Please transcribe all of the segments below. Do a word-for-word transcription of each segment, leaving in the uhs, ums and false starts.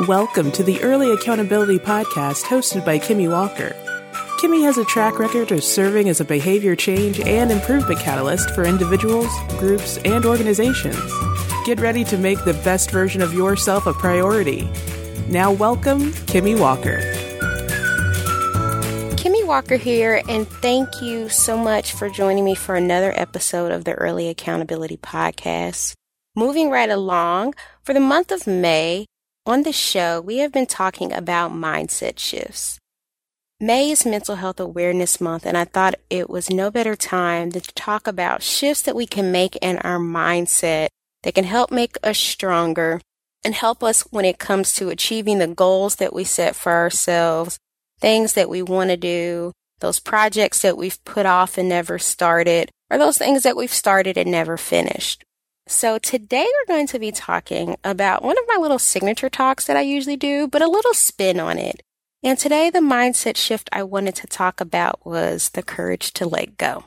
Welcome to the Early Accountability Podcast hosted by Kimmy Walker. Kimmy has a track record of serving as a behavior change and improvement catalyst for individuals, groups, and organizations. Get ready to make the best version of yourself a priority. Now welcome, Kimmy Walker. Kimmy Walker here, and thank you so much for joining me for another episode of the Early Accountability Podcast. Moving right along, for the month of May, on the show, we have been talking about mindset shifts. May is Mental Health Awareness Month, and I thought it was no better time than to talk about shifts that we can make in our mindset that can help make us stronger and help us when it comes to achieving the goals that we set for ourselves, things that we want to do, those projects that we've put off and never started, or those things that we've started and never finished. So today we're going to be talking about one of my little signature talks that I usually do, but a little spin on it. And today the mindset shift I wanted to talk about was the courage to let go.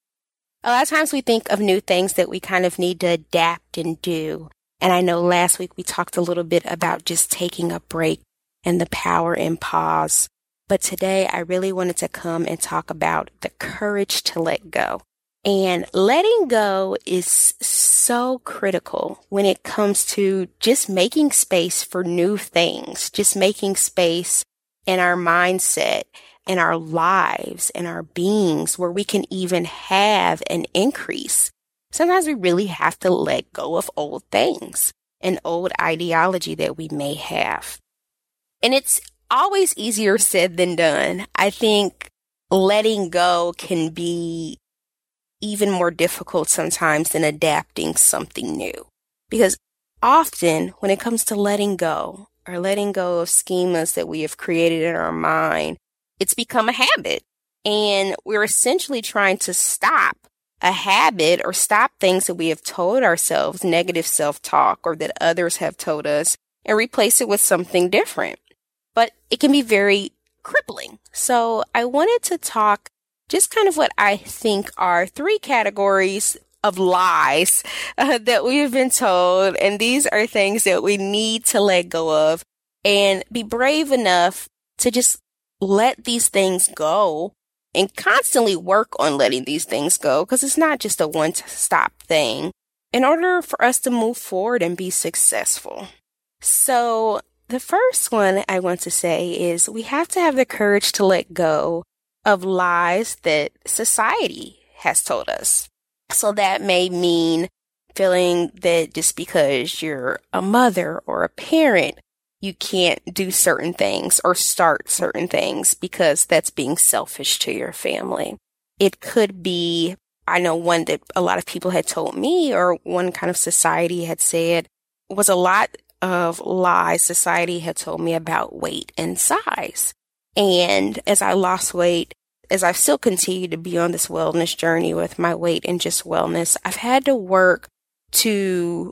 A lot of times we think of new things that we kind of need to adapt and do. And I know last week we talked a little bit about just taking a break and the power in pause. But today I really wanted to come and talk about the courage to let go. And letting go is so critical when it comes to just making space for new things, just making space in our mindset, in our lives, in our beings where we can even have an increase. Sometimes we really have to let go of old things, an old ideology that we may have. And it's always easier said than done. I think letting go can be even more difficult sometimes than adapting something new. Because often when it comes to letting go or letting go of schemas that we have created in our mind, it's become a habit. And we're essentially trying to stop a habit or stop things that we have told ourselves, negative self-talk, or that others have told us, and replace it with something different. But it can be very crippling. So I wanted to talk just kind of what I think are three categories of lies uh, that we have been told. And these are things that we need to let go of and be brave enough to just let these things go and constantly work on letting these things go, because it's not just a one-stop thing in order for us to move forward and be successful. So the first one I want to say is we have to have the courage to let go of lies that society has told us. So that may mean feeling that just because you're a mother or a parent, you can't do certain things or start certain things because that's being selfish to your family. It could be, I know one that a lot of people had told me, or one kind of society had said, was a lot of lies society had told me about weight and size. And as I lost weight, as I've still continued to be on this wellness journey with my weight and just wellness, I've had to work to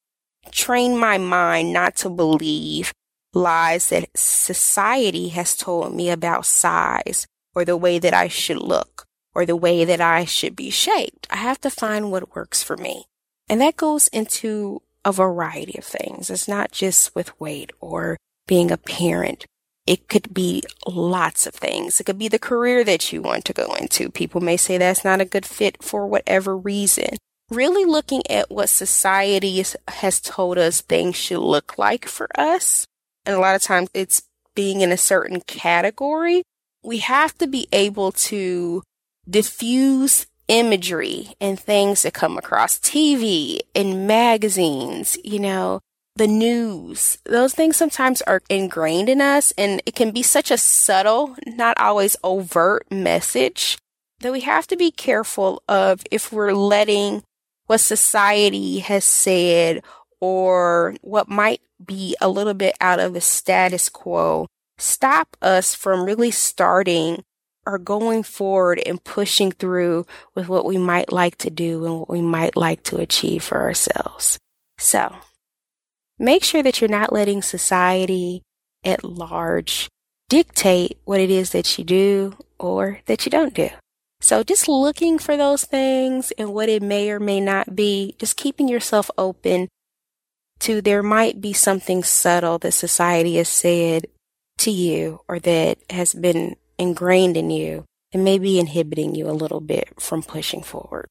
train my mind not to believe lies that society has told me about size or the way that I should look or the way that I should be shaped. I have to find what works for me. And that goes into a variety of things. It's not just with weight or being a parent. It could be lots of things. It could be the career that you want to go into. People may say that's not a good fit for whatever reason. Really looking at what society has told us things should look like for us. And a lot of times it's being in a certain category. We have to be able to diffuse imagery and things that come across T V and magazines, you know, the news. Those things sometimes are ingrained in us, and it can be such a subtle, not always overt message that we have to be careful of if we're letting what society has said or what might be a little bit out of the status quo stop us from really starting or going forward and pushing through with what we might like to do and what we might like to achieve for ourselves. So make sure that you're not letting society at large dictate what it is that you do or that you don't do. So just looking for those things and what it may or may not be, just keeping yourself open to there might be something subtle that society has said to you or that has been ingrained in you and may be inhibiting you a little bit from pushing forward.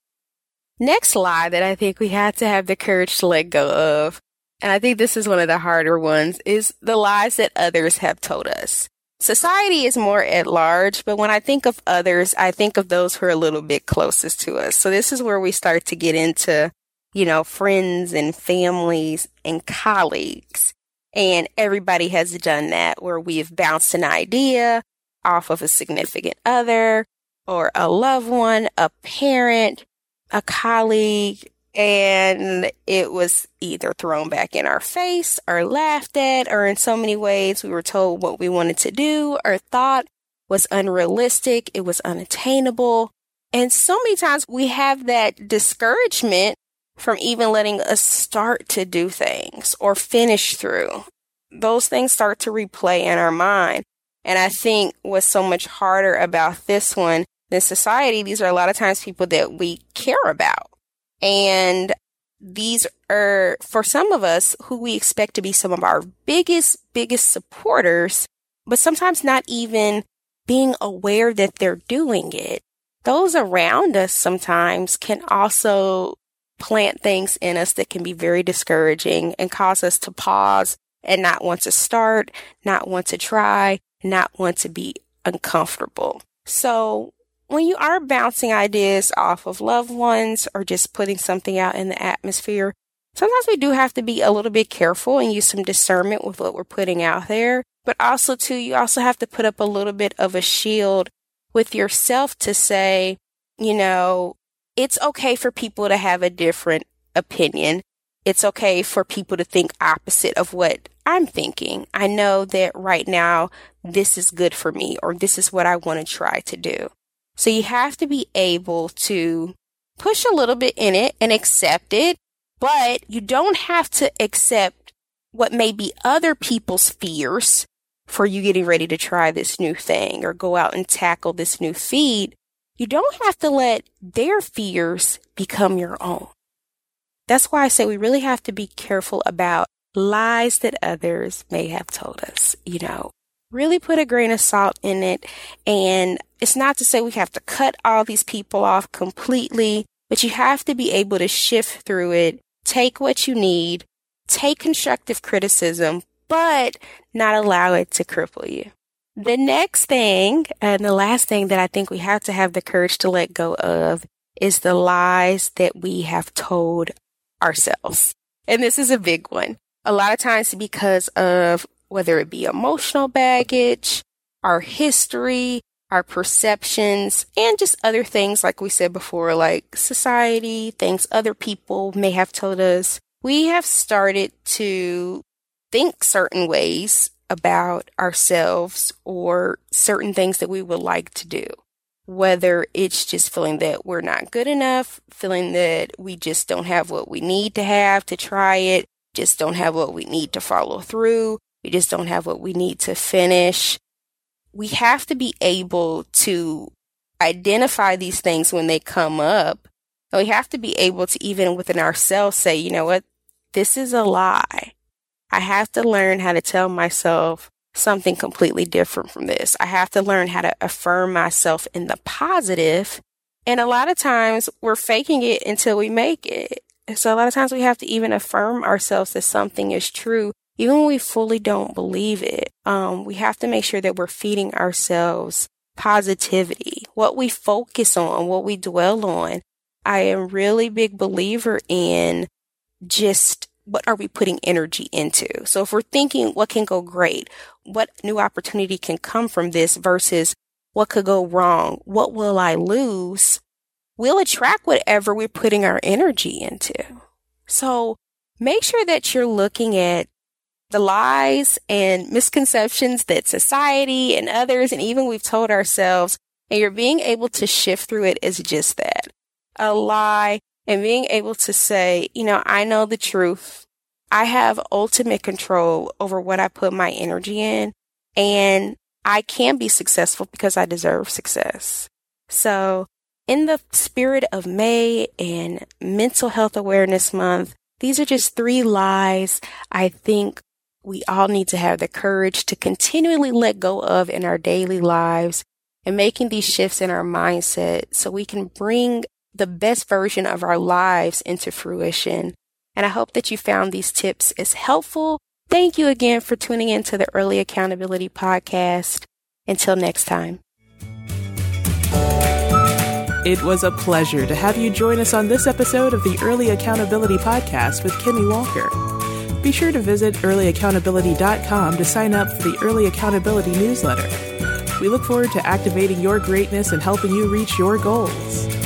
Next lie that I think we have to have the courage to let go of, and I think this is one of the harder ones, is the lies that others have told us. Society is more at large, but when I think of others, I think of those who are a little bit closest to us. So this is where we start to get into, you know, friends and families and colleagues. And everybody has done that, where we've bounced an idea off of a significant other or a loved one, a parent, a colleague, and it was either thrown back in our face or laughed at, or in so many ways we were told what we wanted to do or thought was unrealistic, it was unattainable. And so many times we have that discouragement from even letting us start to do things or finish through. Those things start to replay in our mind. And I think what's so much harder about this one than society, these are a lot of times people that we care about. And these are, for some of us, who we expect to be some of our biggest, biggest supporters, but sometimes not even being aware that they're doing it. Those around us sometimes can also plant things in us that can be very discouraging and cause us to pause and not want to start, not want to try, not want to be uncomfortable. So when you are bouncing ideas off of loved ones or just putting something out in the atmosphere, sometimes we do have to be a little bit careful and use some discernment with what we're putting out there. But also, too, you also have to put up a little bit of a shield with yourself to say, you know, it's okay for people to have a different opinion. It's okay for people to think opposite of what I'm thinking. I know that right now this is good for me, or this is what I want to try to do. So you have to be able to push a little bit in it and accept it, but you don't have to accept what may be other people's fears for you getting ready to try this new thing or go out and tackle this new feat. You don't have to let their fears become your own. That's why I say we really have to be careful about lies that others may have told us, you know. Really put a grain of salt in it. And it's not to say we have to cut all these people off completely, but you have to be able to shift through it, take what you need, take constructive criticism, but not allow it to cripple you. The next thing, and the last thing that I think we have to have the courage to let go of, is the lies that we have told ourselves. And this is a big one. A lot of times because of whether it be emotional baggage, our history, our perceptions, and just other things, like we said before, like society, things other people may have told us, we have started to think certain ways about ourselves or certain things that we would like to do. Whether it's just feeling that we're not good enough, feeling that we just don't have what we need to have to try it, just don't have what we need to follow through, we just don't have what we need to finish. We have to be able to identify these things when they come up. And we have to be able to, even within ourselves, say, you know what, this is a lie. I have to learn how to tell myself something completely different from this. I have to learn how to affirm myself in the positive. And a lot of times we're faking it until we make it. And so a lot of times we have to even affirm ourselves that something is true, even when we fully don't believe it. Um, we have to make sure that we're feeding ourselves positivity, what we focus on, what we dwell on. I am a really big believer in just what are we putting energy into? So if we're thinking what can go great, what new opportunity can come from this versus what could go wrong, what will I lose, we'll attract whatever we're putting our energy into. So make sure that you're looking at the lies and misconceptions that society and others, and even we've told ourselves, and you're being able to shift through it as just that, a lie. And being able to say, you know, I know the truth. I have ultimate control over what I put my energy in. And I can be successful because I deserve success. So in the spirit of May and Mental Health Awareness Month, These are just three lies I think we all need to have the courage to continually let go of in our daily lives and making these shifts in our mindset so we can bring the best version of our lives into fruition. And I hope that you found these tips as helpful. Thank you again for tuning into the Early Accountability Podcast. Until next time. It was a pleasure to have you join us on this episode of the Early Accountability Podcast with Kimmy Walker. Be sure to visit early accountability dot com to sign up for the Early Accountability newsletter. We look forward to activating your greatness and helping you reach your goals.